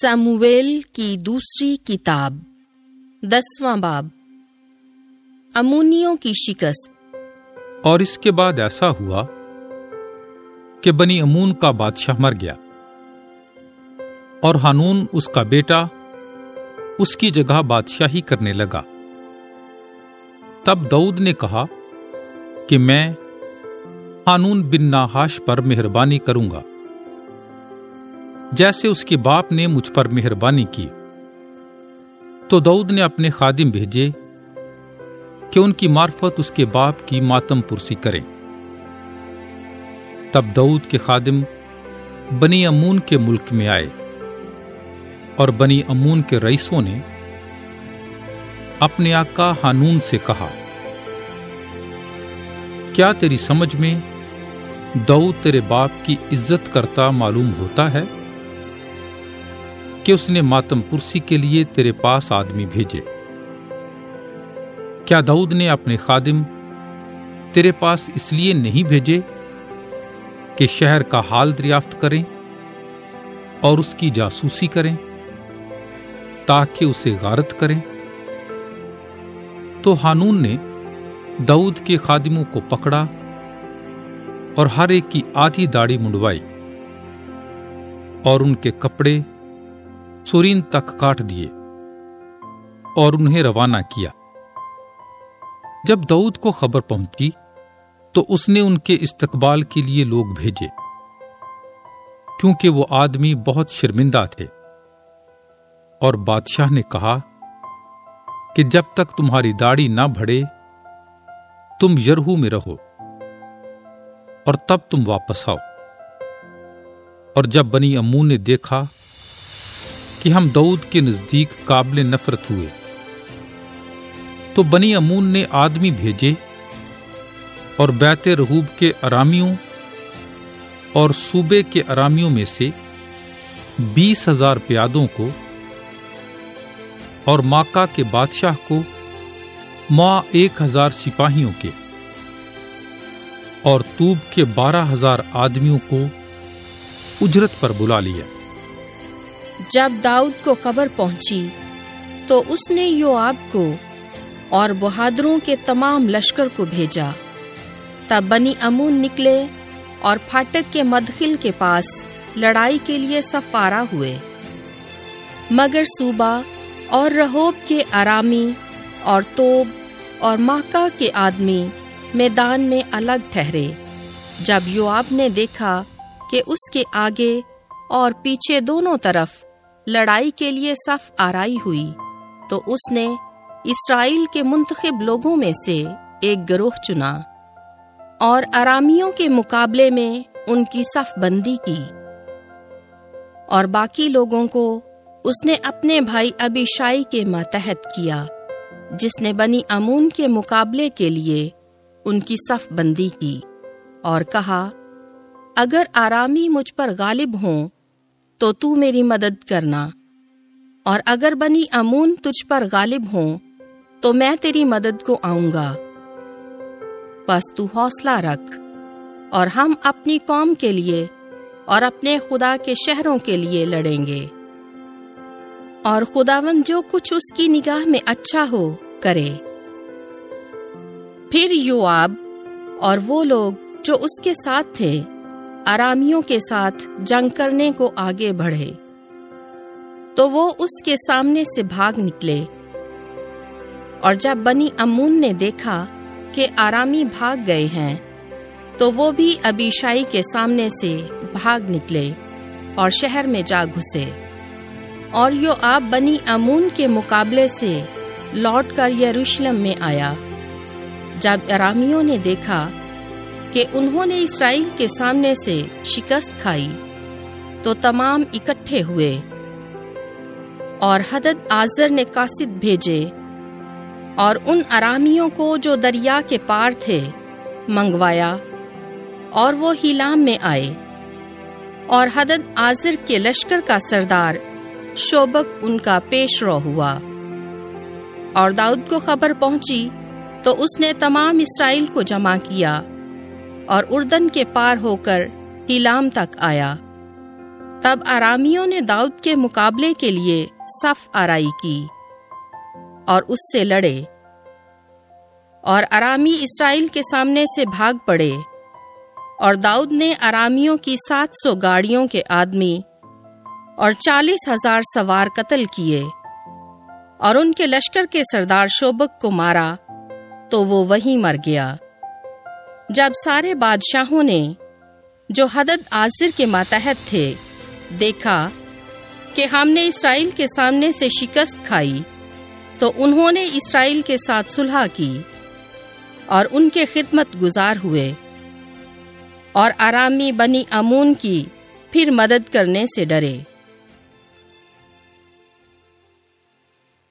Samuel کی دوسری کتاب 10واں باب امونیوں کی شکست۔ اور اس کے بعد ایسا ہوا کہ بنی امون کا بادشاہ مر گیا اور ہانون اس کا بیٹا اس کی جگہ بادشاہی کرنے لگا۔ تب داؤد نے کہا کہ میں ہانون بن ناحاش پر مہربانی کروں گا جیسے اس کے باپ نے مجھ پر مہربانی کی۔ تو داؤد نے اپنے خادم بھیجے کہ ان کی معرفت اس کے باپ کی ماتم پرسی کریں۔ تب داؤد کے خادم بنی امون کے ملک میں آئے اور بنی امون کے رئیسوں نے اپنے آقا ہانون سے کہا، کیا تیری سمجھ میں داؤد تیرے باپ کی عزت کرتا معلوم ہوتا ہے کہ اس نے ماتم پرسی کے لیے تیرے پاس آدمی بھیجے؟ کیا داؤد نے اپنے خادم تیرے پاس اس لیے نہیں بھیجے کہ شہر کا حال دریافت کریں اور اس کی جاسوسی کریں تاکہ اسے غارت کریں؟ تو ہانون نے داؤد کے خادموں کو پکڑا اور ہر ایک کی آدھی داڑھی منڈوائی اور ان کے کپڑے سورین تک کاٹ دیے اور انہیں روانہ کیا۔ جب داؤد کو خبر پہنچی تو اس نے ان کے استقبال کے لیے لوگ بھیجے، کیونکہ وہ آدمی بہت شرمندہ تھے۔ اور بادشاہ نے کہا کہ جب تک تمہاری داڑھی نہ بڑھے تم یرہو میں رہو اور تب تم واپس آؤ۔ اور جب بنی امون نے دیکھا کہ ہم داؤد کے نزدیک قابل نفرت ہوئے تو بنی امون نے آدمی بھیجے اور بیت رہوب کے ارامیوں اور صوبے کے ارامیوں میں سے 20,000 پیادوں کو اور ماکا کے بادشاہ کو 1,000 سپاہیوں کے اور توب کے 12,000 آدمیوں کو اجرت پر بلا لیا۔ جب داؤد کو خبر پہنچی تو اس نے یوآب کو اور بہادروں کے تمام لشکر کو بھیجا۔ تب بنی امون نکلے اور پھاٹک کے مدخل کے پاس لڑائی کے لیے صف آرا ہوئے، مگر صوبہ اور رہوب کے ارامی اور توب اور ماکا کے آدمی میدان میں الگ ٹھہرے۔ جب یوآب نے دیکھا کہ اس کے آگے اور پیچھے دونوں طرف لڑائی کے لیے صف آرائی ہوئی تو اس نے اسرائیل کے منتخب لوگوں میں سے ایک گروہ چنا اور ارامیوں کے مقابلے میں ان کی صف بندی کی، اور باقی لوگوں کو اس نے اپنے بھائی ابیشائی کے ماتحت کیا جس نے بنی امون کے مقابلے کے لیے ان کی صف بندی کی، اور کہا، اگر آرامی مجھ پر غالب ہوں تو تو میری مدد کرنا، اور اگر بنی امون تجھ پر غالب ہوں تو میں تیری مدد کو آؤں گا۔ پس تو حوصلہ رکھ اور ہم اپنی قوم کے لیے اور اپنے خدا کے شہروں کے لیے لڑیں گے، اور خداوند جو کچھ اس کی نگاہ میں اچھا ہو کرے۔ پھر یوآب اور وہ لوگ جو اس کے ساتھ تھے ارامیوں کے ساتھ جنگ کرنے کو آگے بڑھے، تو وہ اس کے سامنے سے بھاگ نکلے۔ اور جب بنی امون نے دیکھا کہ آرامی بھاگ گئے ہیں تو وہ بھی ابیشائی کے سامنے سے بھاگ نکلے اور شہر میں جا گھسے۔ اور یوآب بنی امون کے مقابلے سے لوٹ کر یروشلم میں آیا۔ جب ارامیوں نے دیکھا کہ انہوں نے اسرائیل کے سامنے سے شکست کھائی تو تمام اکٹھے ہوئے، اور ہدد آزر نے قاصد بھیجے اور ان ارامیوں کو جو دریا کے پار تھے منگوایا، اور وہ ہیلام میں آئے، اور ہدد آزر کے لشکر کا سردار شوبک ان کا پیش رو ہوا۔ اور داؤد کو خبر پہنچی تو اس نے تمام اسرائیل کو جمع کیا اور اردن کے پار ہو کر ہیلام تک آیا۔ تب آرامیوں نے داؤد کے مقابلے کے لیے صف آرائی کی اور اس سے لڑے، اور آرامی اسرائیل کے سامنے سے بھاگ پڑے، اور داؤد نے آرامیوں کی 700 گاڑیوں کے آدمی اور 40,000 سوار قتل کیے، اور ان کے لشکر کے سردار شوبک کو مارا تو وہ وہیں مر گیا۔ جب سارے بادشاہوں نے جو ہدد آزر کے ماتحت تھے دیکھا کہ ہم نے اسرائیل کے سامنے سے شکست کھائی، تو انہوں نے اسرائیل کے ساتھ صلح کی اور ان کے خدمت گزار ہوئے، اور آرامی بنی امون کی پھر مدد کرنے سے ڈرے۔